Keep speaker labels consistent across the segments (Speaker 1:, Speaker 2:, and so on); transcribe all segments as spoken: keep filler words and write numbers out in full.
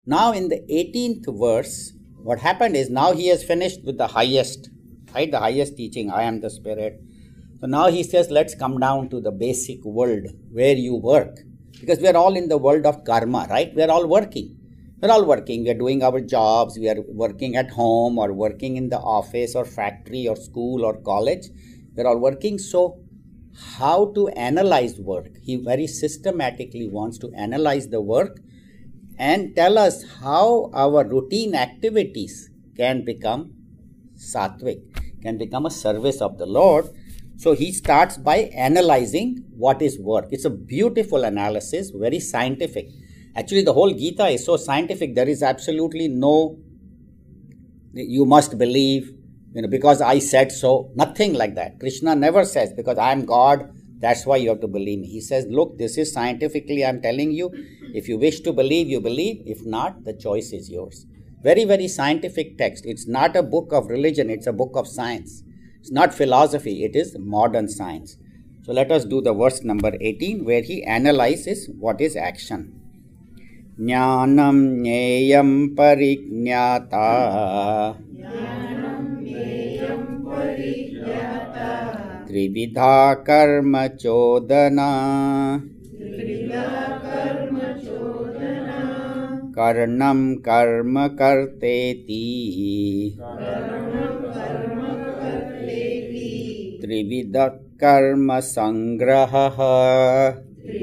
Speaker 1: Now in the eighteenth verse, what happened is now he has finished with the highest, right? The highest teaching, I am the Spirit. So now he says, let's come down to the basic world where you work. Because we are all in the world of karma, right? We are all working. We are all working. We are doing our jobs. We are working at home or working in the office or factory or school or college. We are all working. So how to analyze work? He very systematically wants to analyze the work and tell us how our routine activities can become sattvic, can become a service of the Lord. So he starts by analyzing what is work. It's a beautiful analysis, very scientific. Actually, the whole Gita is so scientific, there is absolutely no, you must believe, you know, because I said so, nothing like that. Krishna never says, because I am God, that's why you have to believe me. He says, look, this is scientifically, I'm telling you, if you wish to believe, you believe. If not, the choice is yours. Very, very scientific text. It's not a book of religion, it's a book of science. It's not philosophy, it is modern science. So let us do the verse number eighteen, where he analyzes what is action. Jnanam jneyam parignyata Trividha karma chodana Karnam karma karteti Trividha karma sangraha.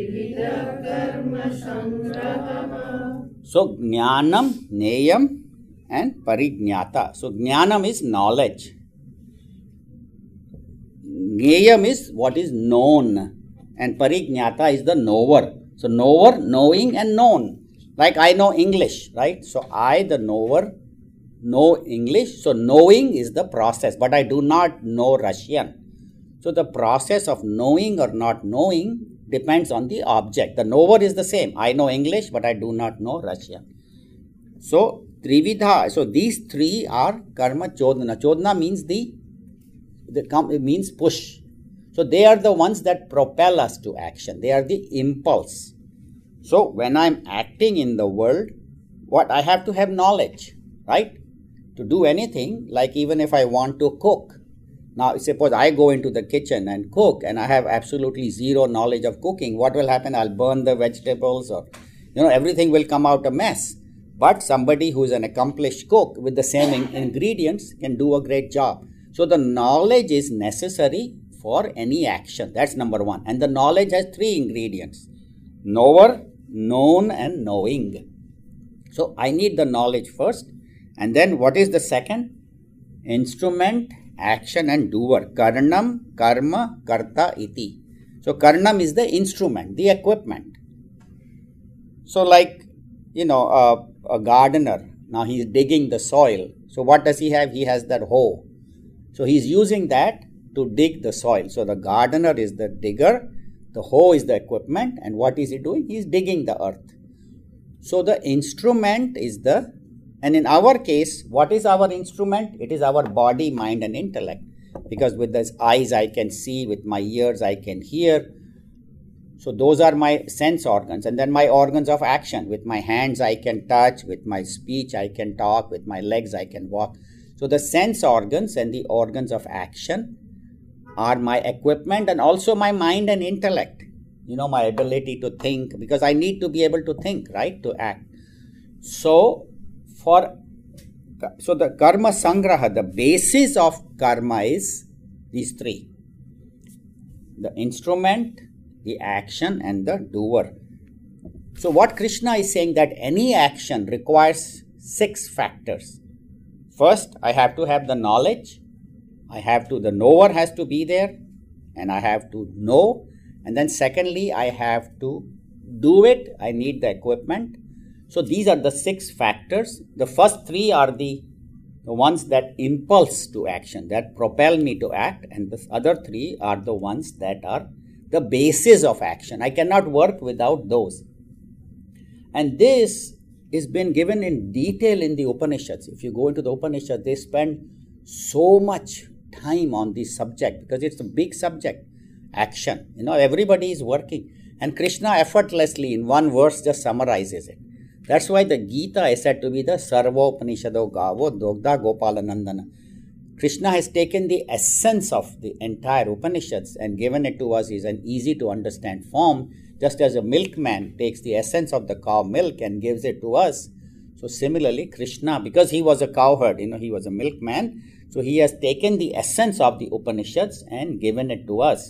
Speaker 1: So jnanam, jneyam and parignyata. So jnanam is knowledge. Jneyam is what is known and parignyata is the knower. So knower, knowing and known. Like I know English, right? So I, the knower, know English. So knowing is the process, but I do not know Russian. So the process of knowing or not knowing depends on the object. The knower is the same. I know English, but I do not know Russian. So Trividha, so these three are karma chodana. Chodana means the, the it means push. So they are the ones that propel us to action. They are the impulse. So when I'm acting in the world, what I have to have knowledge, right? To do anything, like even if I want to cook. Now, suppose I go into the kitchen and cook and I have absolutely zero knowledge of cooking. What will happen? I'll burn the vegetables or, you know, everything will come out a mess. But somebody who is an accomplished cook with the same in- ingredients can do a great job. So the knowledge is necessary for any action. That's number one. And the knowledge has three ingredients. Knower, known and knowing. So I need the knowledge first. And then what is the second? Instrument, action and doer. Karnam, karma, karta, iti. So karnam is the instrument, the equipment. So like, you know, uh, a gardener, now he's digging the soil. So what does he have? He has that hoe. So he's using that to dig the soil. So the gardener is the digger, the hoe is the equipment, and what is he doing? He's digging the earth. So the instrument is the, and in our case, what is our instrument? It is our body, mind and intellect. Because with the eyes I can see, with my ears I can hear. So those are my sense organs. And then my organs of action. With my hands I can touch, with my speech I can talk, with my legs I can walk. So the sense organs and the organs of action are my equipment and also my mind and intellect. You know, my ability to think, because I need to be able to think, right, to act. So, for so the karma sangraha, the basis of karma is these three. The instrument, the action and the doer. So what Krishna is saying that any action requires six factors. First, I have to have the knowledge. I have to, the knower has to be there and I have to know. And then secondly, I have to do it. I need the equipment. So these are the six factors. The first three are the, the ones that impulse to action, that propel me to act. And the other three are the ones that are the basis of action. I cannot work without those. And this is been given in detail in the Upanishads. If you go into the Upanishads, they spend so much time on this subject because it's a big subject. Action. You know, everybody is working. And Krishna effortlessly in one verse just summarizes it. That's why the Gita is said to be the Sarvopanishado Gavo Dogda Gopalanandana. Krishna has taken the essence of the entire Upanishads and given it to us in an easy to understand form, just as a milkman takes the essence of the cow milk and gives it to us. So similarly, Krishna, because he was a cowherd, you know, he was a milkman, so he has taken the essence of the Upanishads and given it to us.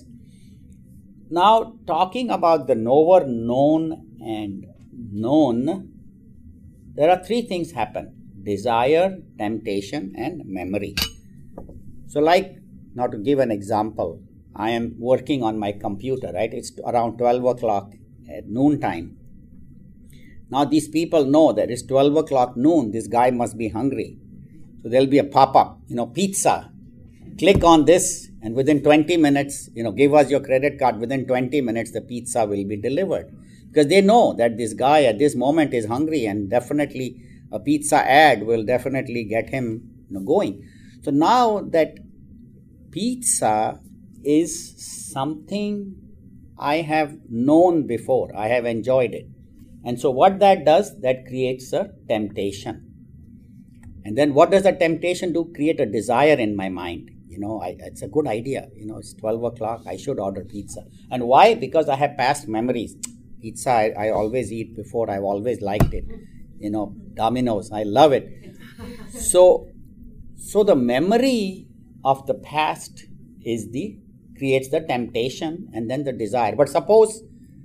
Speaker 1: Now, talking about the knower, known and known, there are three things happen: desire, temptation and memory. So like, now to give an example, I am working on my computer, right? It's around twelve o'clock at noon time. Now these people know that it's twelve o'clock noon, this guy must be hungry. So there'll be a pop-up, you know, pizza. Click on this and within twenty minutes, you know, give us your credit card. Within twenty minutes, the pizza will be delivered. Because they know that this guy at this moment is hungry and definitely a pizza ad will definitely get him, you know, going. So now that pizza is something I have known before, I have enjoyed it. And so what that does, that creates a temptation. And then what does the temptation do? Create a desire in my mind. You know, I, it's a good idea. You know, it's twelve o'clock, I should order pizza. And why? Because I have past memories. Pizza, I, I always eat before. I've always liked it. You know, Domino's, I love it. So, so the memory of the past is the, creates the temptation and then the desire. But suppose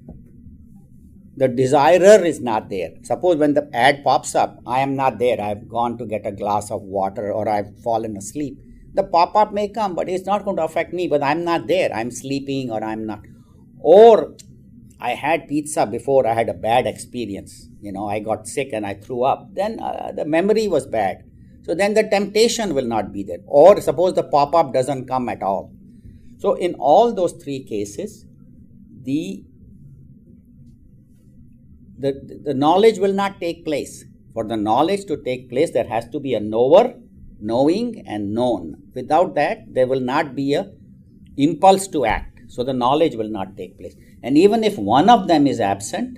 Speaker 1: the desirer is not there. Suppose when the ad pops up, I am not there. I've gone to get a glass of water or I've fallen asleep. The pop-up may come, but it's not going to affect me, but I'm not there. I'm sleeping or I'm not. Or I had pizza before, I had a bad experience. You know, I got sick and I threw up. Then uh, the memory was bad. So then the temptation will not be there. Or suppose the pop-up doesn't come at all. So in all those three cases, the, the, the knowledge will not take place. For the knowledge to take place, there has to be a knower, knowing and known. Without that, there will not be a impulse to act. So the knowledge will not take place. And even if one of them is absent,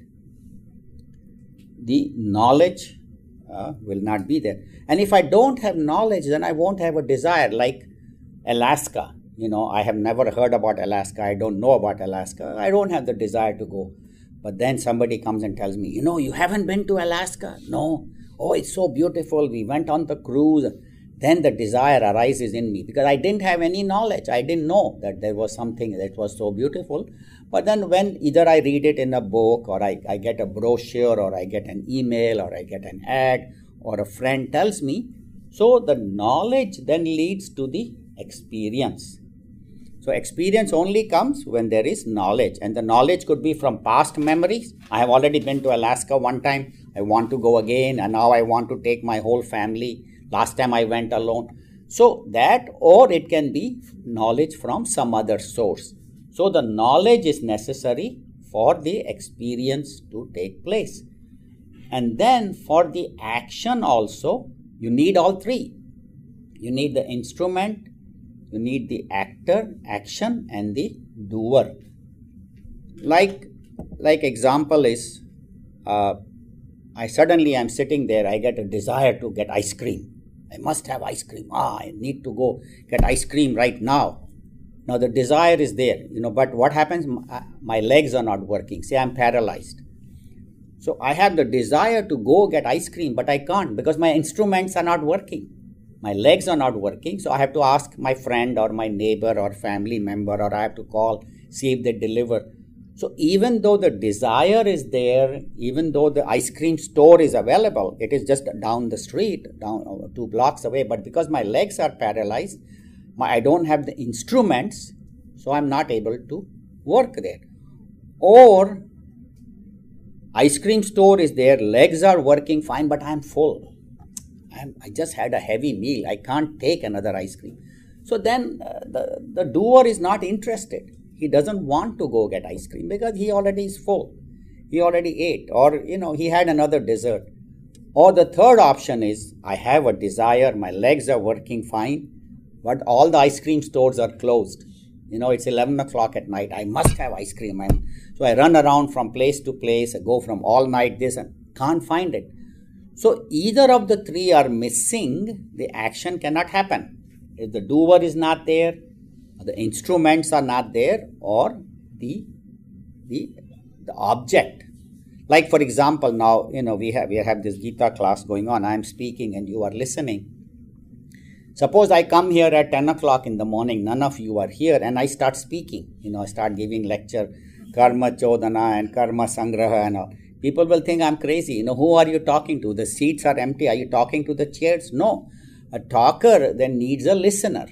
Speaker 1: the knowledge uh, will not be there. And if I don't have knowledge, then I won't have a desire. Like Alaska, you know, I have never heard about Alaska. I don't know about Alaska. I don't have the desire to go. But then somebody comes and tells me, you know, you haven't been to Alaska? No. Oh, it's so beautiful. We went on the cruise. Then the desire arises in me because I didn't have any knowledge. I didn't know that there was something that was so beautiful. But then when either I read it in a book or I, I get a brochure or I get an email or I get an ad or a friend tells me, so the knowledge then leads to the experience. So experience only comes when there is knowledge, and the knowledge could be from past memories. I have already been to Alaska one time. I want to go again, and now I want to take my whole family. Last time I went alone. So that, or it can be knowledge from some other source. So the knowledge is necessary for the experience to take place. And then for the action also, you need all three. You need the instrument, you need the actor, action, and the doer. Like, like example is, uh, I suddenly am sitting there, I get a desire to get ice cream. I must have ice cream. Ah, I need to go get ice cream right now. Now the desire is there, you know, but what happens? My legs are not working. Say I'm paralyzed. So I have the desire to go get ice cream, but I can't because my instruments are not working. My legs are not working. So I have to ask my friend or my neighbor or family member, or I have to call, see if they deliver. So even though the desire is there, even though the ice cream store is available, it is just down the street, down two blocks away. But because my legs are paralyzed, my, I don't have the instruments, so I'm not able to work there. Or ice cream store is there, legs are working fine, but I'm full. I'm, I just had a heavy meal. I can't take another ice cream. So then uh, the, the doer is not interested. He doesn't want to go get ice cream because he already is full. He already ate, or, you know, he had another dessert. Or the third option is, I have a desire, my legs are working fine, but all the ice cream stores are closed. You know, it's eleven o'clock at night. I must have ice cream. I'm, so I run around from place to place. I go from all night this and can't find it. So either of the three are missing, the action cannot happen. If the doer is not there, the instruments are not there, or the the the object. Like for example, now you know we have we have this Gita class going on. I am speaking and you are listening. Suppose I come here at ten o'clock in the morning, none of you are here, and I start speaking. You know, I start giving lecture, karma chodana and karma sangraha and all. People will think I'm crazy. You know, who are you talking to? The seats are empty. Are you talking to the chairs? No. A talker then needs a listener.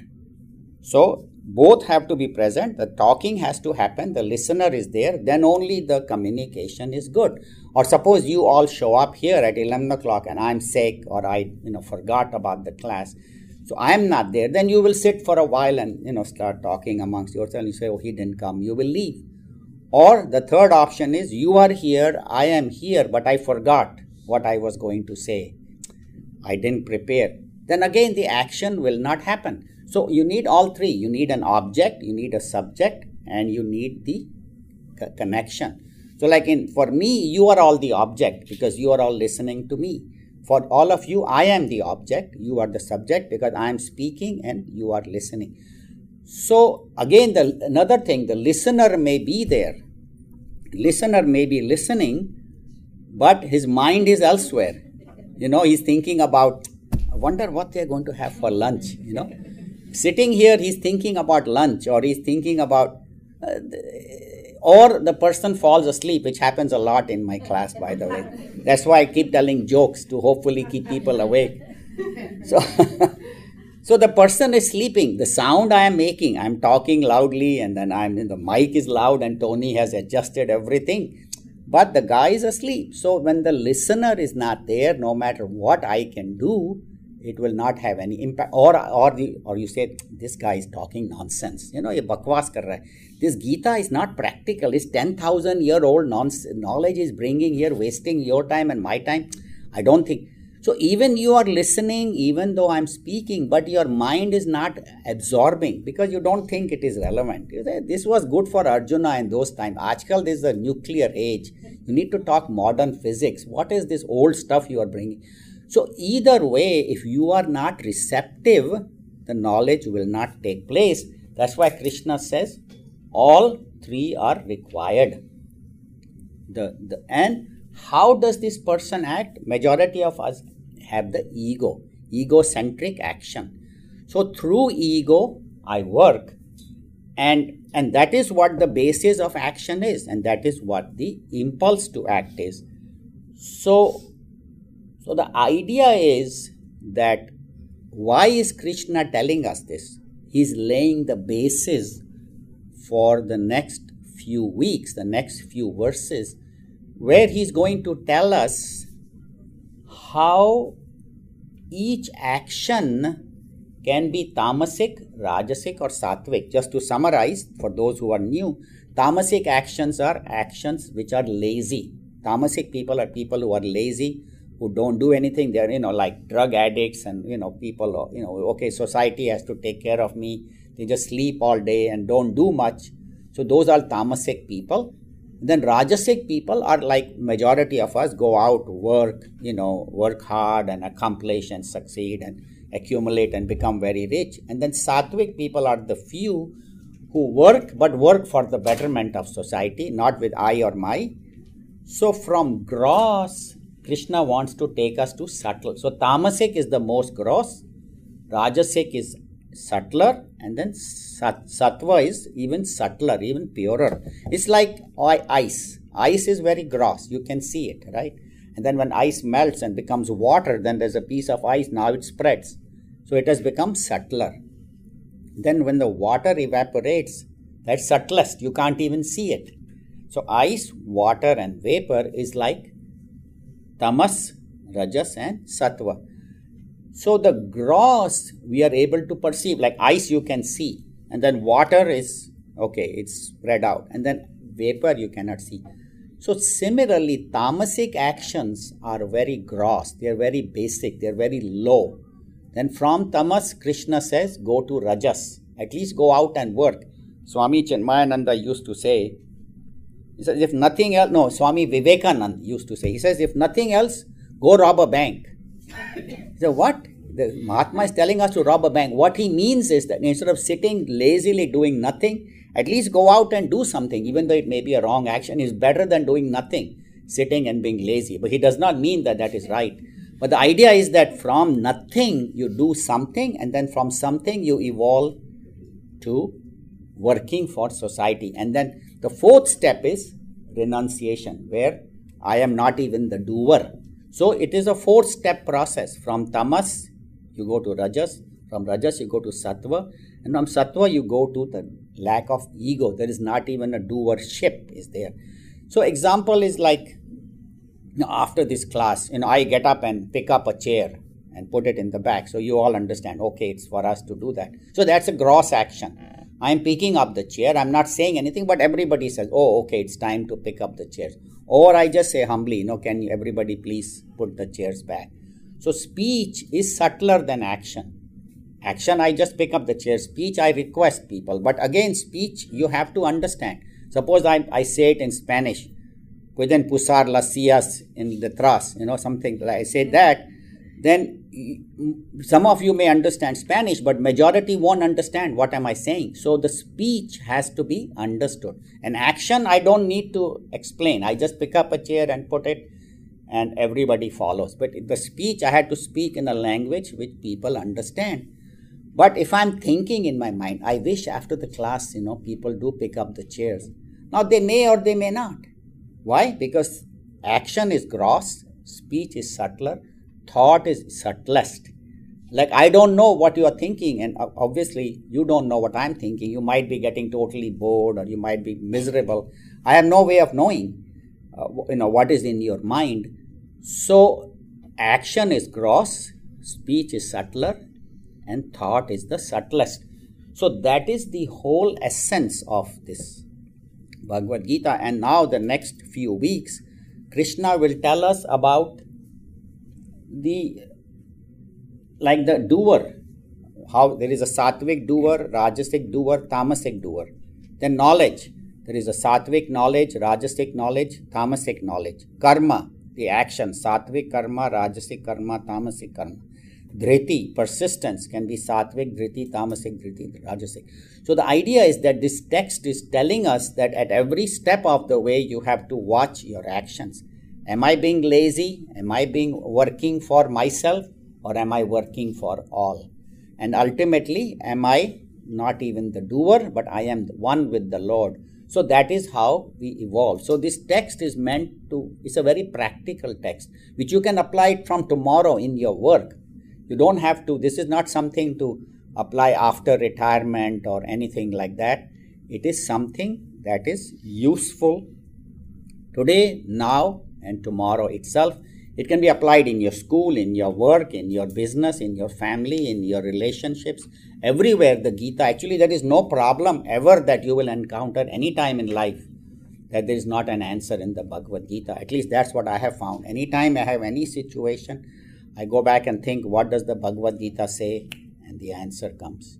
Speaker 1: So both have to be present. The talking has to happen. The listener is there. Then only the communication is good. Or suppose you all show up here at eleven o'clock and I'm sick, or I you know forgot about the class. So I am not there. Then you will sit for a while and you know start talking amongst yourself. You say, oh, he didn't come. You will leave. Or the third option is you are here, I am here, but I forgot what I was going to say. I didn't prepare. Then again the action will not happen. So you need all three. You need an object, you need a subject, and you need the co- connection. So like in for me, you are all the object because you are all listening to me. For all of you, I am the object, you are the subject because I am speaking and you are listening. So again, the another thing, the listener may be there. Listener may be listening, but his mind is elsewhere. You know, he's thinking about, I wonder what they're going to have for lunch, you know. Sitting here, he's thinking about lunch, or he's thinking about, uh, or the person falls asleep, which happens a lot in my class, by the way. That's why I keep telling jokes to hopefully keep people awake. So, so the person is sleeping. The sound I am making, I'm talking loudly, and then I'm in the mic is loud, and Tony has adjusted everything. But the guy is asleep. So when the listener is not there, no matter what I can do, it will not have any impact. Or or the or you say this guy is talking nonsense. You know, ye bakwas kar raha hai. This Gita is not practical. It's ten thousand year old nonsense. Knowledge is bringing here, wasting your time and my time. I don't think. So even you are listening, even though I'm speaking, but your mind is not absorbing because you don't think it is relevant. You say, this was good for Arjuna in those times. Aajkal this is a nuclear age. You need to talk modern physics. What is this old stuff you are bringing? So either way, if you are not receptive, the knowledge will not take place. That's why Krishna says all three are required. The, the and how does this person act? Majority of us have the ego, egocentric action. So through ego, I work, and and that is what the basis of action is, and that is what the impulse to act is. So, so the idea is that why is Krishna telling us this? He's laying the basis for the next few weeks, the next few verses, where he's going to tell us how each action can be tamasic, rajasic, or sattvic. Just to summarize, for those who are new, tamasic actions are actions which are lazy. Tamasic people are people who are lazy, who don't do anything. They're, you know, like drug addicts and, you know, people, you know, okay, society has to take care of me. They just sleep all day and don't do much. So those are tamasic people. Then rajasic people are like majority of us go out, work, you know, work hard and accomplish and succeed and accumulate and become very rich. And then sattvic people are the few who work, but work for the betterment of society, not with I or my. So from gross, Krishna wants to take us to subtle. So tamasic is the most gross, rajasic is subtler, and then sat, sattva is even subtler, even purer. It's like ice. Ice is very gross. You can see it, right? And then when ice melts and becomes water, then there's a piece of ice. Now it spreads. So it has become subtler. Then when the water evaporates, that's subtlest. You can't even see it. So ice, water, and vapor is like tamas, rajas, and sattva. So the gross we are able to perceive, like ice you can see, and then water is, okay, it's spread out, and then vapor you cannot see. So similarly, tamasic actions are very gross, they are very basic, they are very low. Then from tamas, Krishna says, go to rajas, at least go out and work. Swami Chinmayananda used to say, He says, if nothing else, no, Swami Vivekananda used to say, he says, if nothing else, go rob a bank. So what? The Mahatma is telling us to rob a bank. What he means is that instead of sitting lazily doing nothing, at least go out and do something, even though it may be a wrong action, is better than doing nothing, sitting and being lazy. But he does not mean that that is right. But the idea is that from nothing, you do something, and then from something, you evolve to working for society. And then the fourth step is renunciation, where I am not even the doer. So it is a four-step process. From tamas, you go to rajas. From rajas, you go to sattva. And from sattva, you go to the lack of ego. There is not even a doership is there. So example is like, you know, after this class, you know, I get up and pick up a chair and put it in the back. So you all understand, okay, it's for us to do that. So that's a gross action. I'm picking up the chair. I'm not saying anything, but everybody says, oh, okay, it's time to pick up the chairs. Or I just say humbly, you know, can you, everybody please put the chairs back. So speech is subtler than action. Action, I just pick up the chair. Speech, I request people. But again, speech, you have to understand. Suppose I, I say it in Spanish. Pueden pusar las sillas in detrás, you know, something like I say that. Then some of you may understand Spanish, but majority won't understand what am I saying. So the speech has to be understood. And action, I don't need to explain. I just pick up a chair and put it, and everybody follows. But the speech, I had to speak in a language which people understand. But if I'm thinking in my mind, I wish after the class, you know, people do pick up the chairs. Now they may or they may not. Why? Because action is gross, speech is subtler, thought is subtlest. Like, I don't know what you are thinking, and obviously you don't know what I'm thinking. You might be getting totally bored, or you might be miserable. I have no way of knowing, uh, you know, what is in your mind. So action is gross, speech is subtler, and thought is the subtlest. So that is the whole essence of this Bhagavad Gita. And now the next few weeks, Krishna will tell us about the, like the doer, how there is a sattvic doer, rajasic doer, tamasic doer. Then knowledge, there is a sattvic knowledge, rajasic knowledge, tamasic knowledge. Karma, the action, sattvic karma, rajasic karma, tamasic karma. Dhriti, persistence, can be sattvic, dhriti, tamasic, dhriti, rajasic. So the idea is that this text is telling us that at every step of the way you have to watch your actions. Am I being lazy? Am I being working for myself? Or am I working for all? And ultimately, am I not even the doer, but I am the one with the Lord? So that is how we evolve. So this text is meant to, it's a very practical text, which you can apply it from tomorrow in your work. You don't have to, this is not something to apply after retirement or anything like that. It is something that is useful today, now, and tomorrow itself. It can be applied in your school, in your work, in your business, in your family, in your relationships, everywhere. The Gita, actually there is no problem ever that you will encounter any time in life that there is not an answer in the Bhagavad Gita. At least that's what I have found. Anytime I have any situation, I go back and think, what does the Bhagavad Gita say? And the answer comes.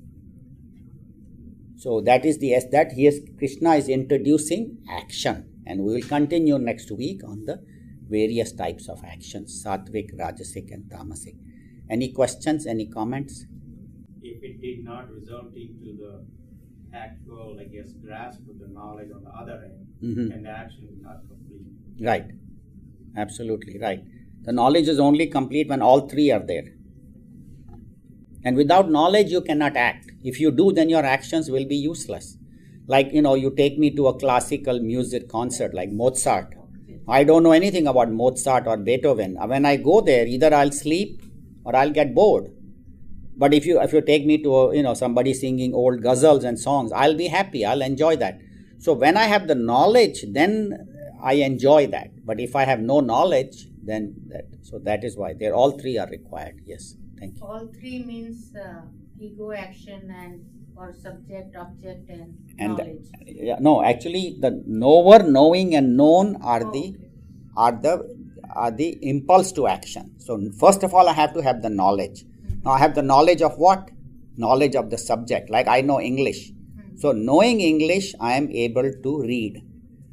Speaker 1: So that is the, that he is, Krishna is introducing action. And we will continue next week on the various types of actions, sattvic, rajasic, and tamasic. Any questions, any comments?
Speaker 2: If it did not result into the actual, I guess, grasp of the knowledge on the other end, mm-hmm. and the action is not complete.
Speaker 1: Right. Absolutely right. The knowledge is only complete when all three are there. And without knowledge, you cannot act. If you do, then your actions will be useless. Like, you know, you take me to a classical music concert like Mozart. I don't know anything about Mozart or Beethoven. When I go there, either I'll sleep or I'll get bored. But if you if you take me to a, you know somebody singing old ghazals and songs, I'll be happy. I'll enjoy that. So when I have the knowledge, then I enjoy that. But if I have no knowledge, then that. So that is why they're all three are required. Yes, thank you.
Speaker 3: All three means uh, ego, action, and or subject, object, and,
Speaker 1: and
Speaker 3: knowledge.
Speaker 1: The, yeah, no, actually, the knower, knowing, and known are
Speaker 3: oh,
Speaker 1: the
Speaker 3: okay.
Speaker 1: are the are the impulse to action. So first of all, I have to have the knowledge. Mm-hmm. Now I have the knowledge of what? Knowledge of the subject. Like I know English. Mm-hmm. So knowing English, I am able to read.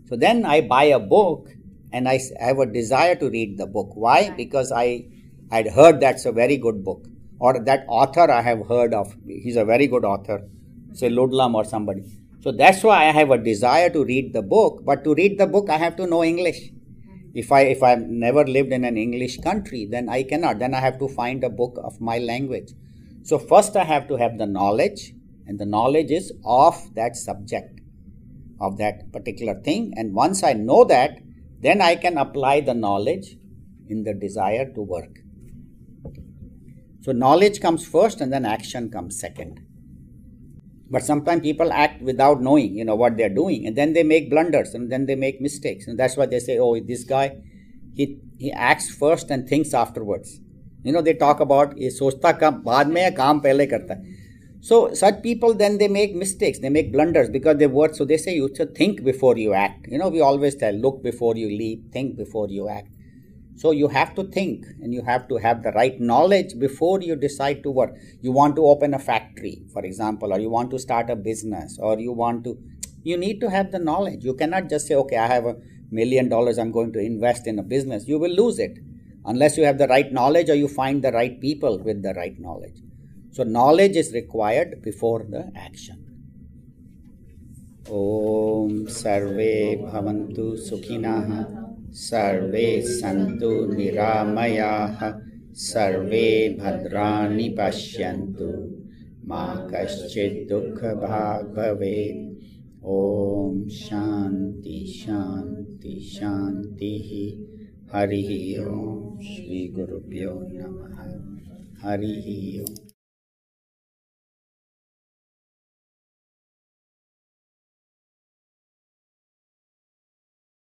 Speaker 1: So then I buy a book and I have a desire to read the book. Why? Because I had heard that's a very good book, or that author I have heard of, he's a very good author, say Ludlam or somebody. So that's why I have a desire to read the book, but to read the book I have to know English. If I if I've never lived in an English country, then I cannot. Then I have to find a book of my language. So first I have to have the knowledge, and the knowledge is of that subject, of that particular thing. And once I know that, then I can apply the knowledge in the desire to work. So knowledge comes first and then action comes second. But sometimes people act without knowing, you know, what they're doing, and then they make blunders and then they make mistakes. And that's why they say, oh, this guy, he he acts first and thinks afterwards. You know, they talk about ye sochta kam baad mein hai, kaam pehle karta hai. So such people, then they make mistakes, they make blunders because they work. So they say you should think before you act. You know, we always tell, look before you leap, think before you act. So you have to think, and you have to have the right knowledge before you decide to work. You want to open a factory, for example, or you want to start a business, or you want to, you need to have the knowledge. You cannot just say, okay, I have a million dollars, I'm going to invest in a business. You will lose it unless you have the right knowledge or you find the right people with the right knowledge. So knowledge is required before the action. Om Sarve Bhavantu Sukhinaha Sarve Santu Niramayaha Sarve Bhadrani Pashyantu Ma Kaschid Dukha Bhag Bhavet. Om Shanti Shanti Shanti Harihi Om Shri Gurubhyo Namaha Harihi Om.